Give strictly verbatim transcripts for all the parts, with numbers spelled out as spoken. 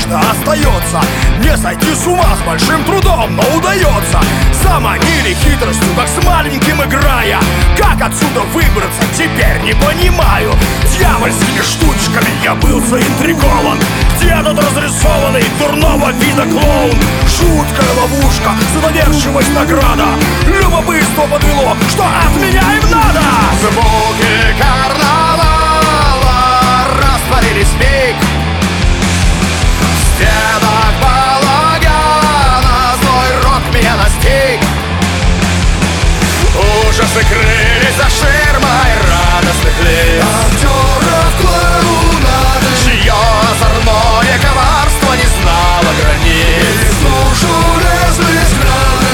конечно, остается. Не сойти с ума с большим трудом, но удается. Заманили хитростью, как с маленьким играя. Как отсюда выбраться, теперь не понимаю. Дьявольскими штучками я был заинтригован. Где тот разрисованный дурного вида клоун? Жуткая ловушка, за доверчивость награда. Любопытство подвело, что от меня им надо. Звуки карнавала растворились в миг. В стенах балагана злой рок меня настиг. Ужасы крылись за ширмой радостных лиц. Актеров клоунады, чье озорное коварство не знало границ. и в душу лезли взгляды.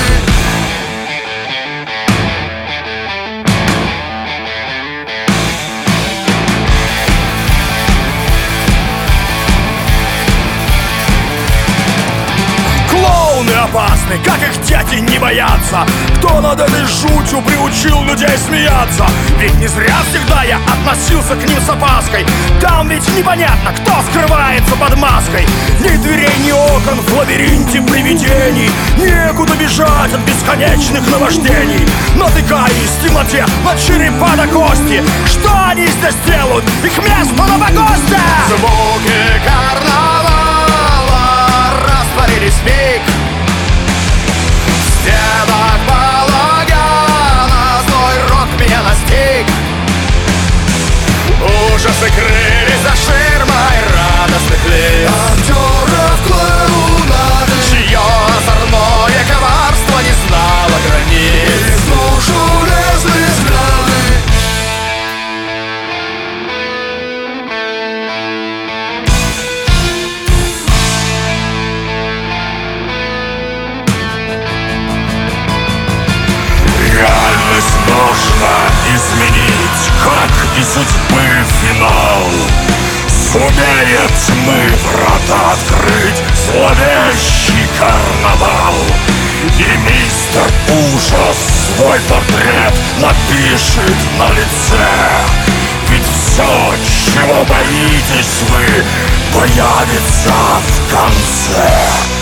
Клоуны опасны, как их дети не боятся. Кто над этой жутью приучил людей смеяться? Ведь не зря всегда я относился к ним с опаской. Там ведь непонятно, кто скрывается под маской. Ни дверей, ни окон в лабиринте привидений. Некуда бежать от бесконечных наваждений. Натыкаясь в темноте на черепа до кости. Что они здесь делают? Их место на погосте! Звуки карнавала растворились в миг. В стенах балагана злой рок меня настиг. Ужасы крылись за ширмой радостных лиц. Актеров клоунады, Чье озорное коварство не знало границ. и в душу лезли взгляды. Реальность нужно изменить, как и судьбы финал. Сумеет тьмы врата открыть зловещий карнавал. И мистер Ужас свой портрет напишет на лице. Ведь все, чего боитесь вы, появится в конце.